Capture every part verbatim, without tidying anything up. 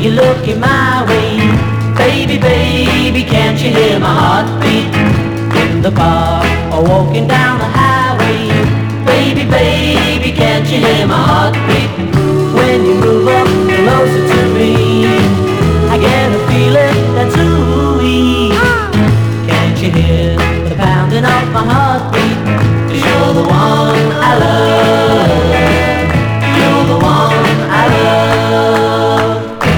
you're looking my way. Baby, baby, can't you hear my heartbeat? In the park or walking down the highway. Baby, baby, can't you hear my heartbeat? When you move up closer to me, I get a feeling that's ooey. Can't you hear the pounding of my heartbeat? 'Cause you're the one I love. You're the one I love.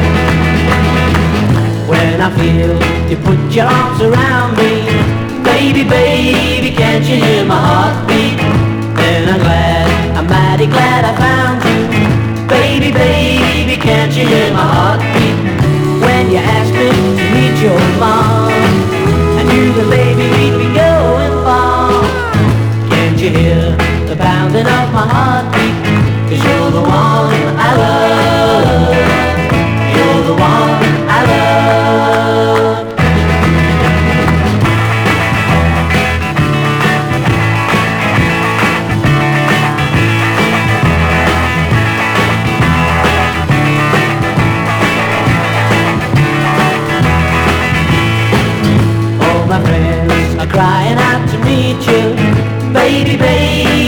When I feel you put your arms around me, baby, baby, can't you hear my heartbeat? Then I'm glad, I'm mighty glad I found you. Baby, baby, can't you hear my heartbeat? When you ask me to meet your mom, I knew the baby we'd be going far. Can't you hear the pounding of my heartbeat? 'Cause you're the one I love. You're the one I love. My friends are crying out to meet you. Baby, baby,